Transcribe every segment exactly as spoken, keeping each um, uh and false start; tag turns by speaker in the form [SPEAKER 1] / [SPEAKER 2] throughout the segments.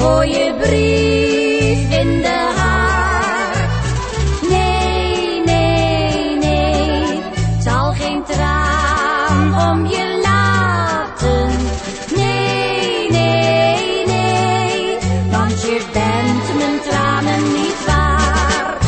[SPEAKER 1] Gooi je brief in de haard. Nee, nee, nee, het zal geen traan om je laten. Nee, nee, nee, want je bent mijn tranen niet waard.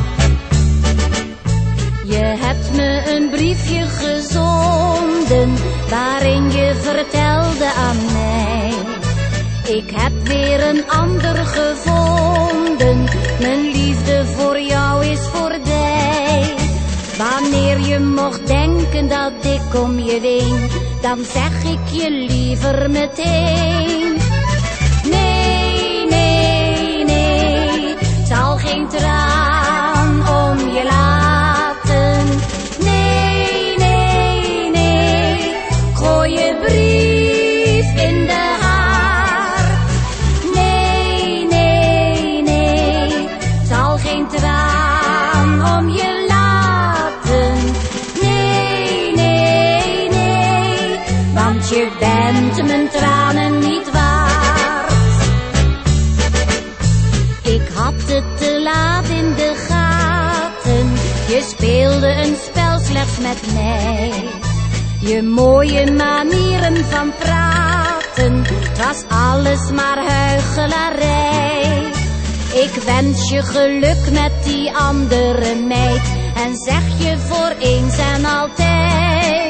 [SPEAKER 1] Je hebt me een briefje gezonden waarin je vertelde aan mij: ik heb weer een ander gevonden, mijn liefde voor jou is voorbij. Wanneer je mocht denken dat ik om je ween, dan zeg ik je liever meteen: nee, nee, nee, het zal geen traan om je laten. Nee, nee, nee, gooi je brief in de haard. Nee, nee, nee, het zal geen traan om je laten. Nee, nee, nee, want je bent mijn tranen niet waard. Ik had het te laat in de gaten, je speelde een spel slechts met mij. Je mooie manieren van praten, het was alles maar huichelarij. Ik wens je geluk met die andere meid en zeg je voor eens en altijd: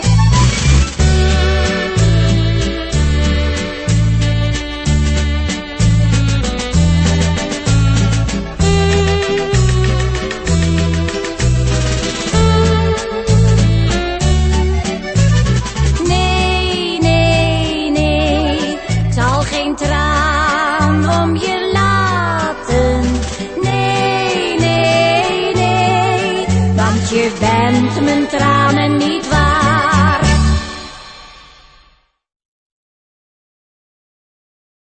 [SPEAKER 1] nee, nee, nee, het zal geen traan om je laten. Nee, nee, nee, want je bent mijn tranen niet waard.